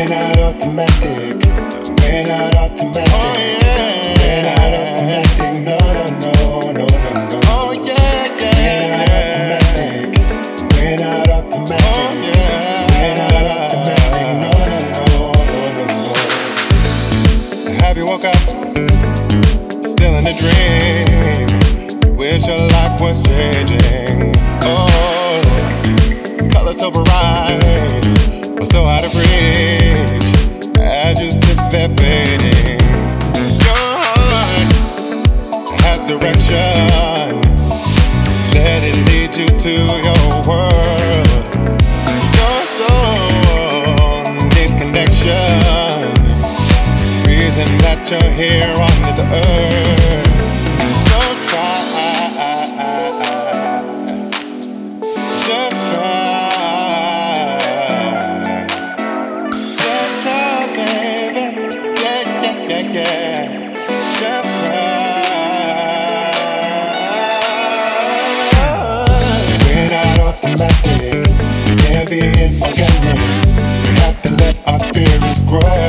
not automatic. We're not automatic. Oh yeah. We're not automatic. No, no, no, no, no, no. Oh yeah, yeah, automatic. We're not automatic. Oh yeah. We're not automatic. No, no, no, no, no, no. Have you woke up? Still in a dream. You wish your life was changing. Oh, colors so bright, but so out of reach. As you sit there fading, your heart has direction. Let it lead you to your world. Your soul needs connection. Reason that you're here on this earth. So try, just try, baby. Yeah, yeah, yeah, yeah. Just try. We're not automatic. Can't be inorganic. We have to let our spirits grow.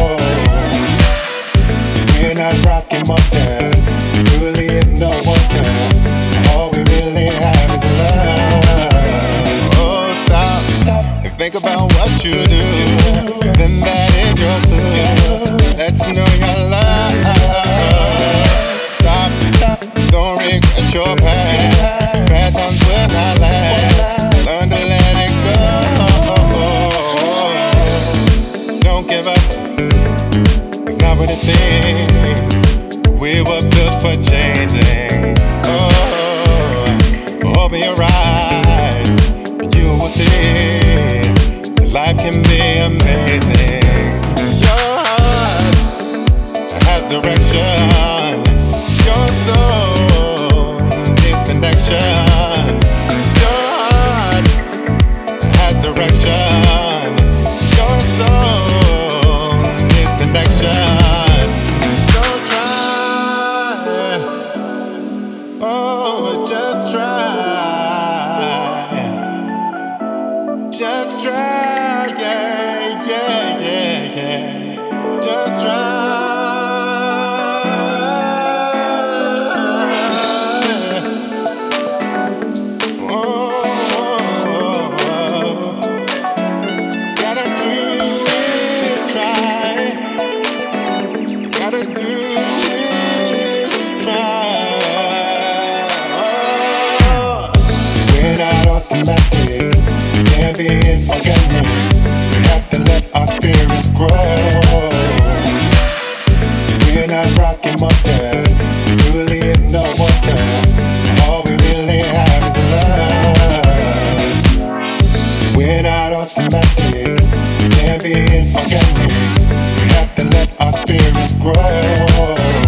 We're not rocking modern. Really is no wonder. All we really have is love. Oh, stop and think about what you do. Then that is your food. Let you know your love. Stop, don't regret your past. Bad times will not last. Learn to let it go. Don't give up. It's not what it seems. We were built for changing. Oh, open your eyes, you will see that life can be amazing. Your heart has direction. Your soul needs connection. Your heart has direction. Your soul needs connection. So try, oh, just try, yeah, yeah, yeah, yeah. Just try. Oh, gotta do is try. Gotta do is try. We're not automatic. Can't be inorganic. We have to let our spirits grow. We're not rocking modern. Really is no wonder. All we really have is love. We're not automatic. Can't be inorganic. We have to let our spirits grow.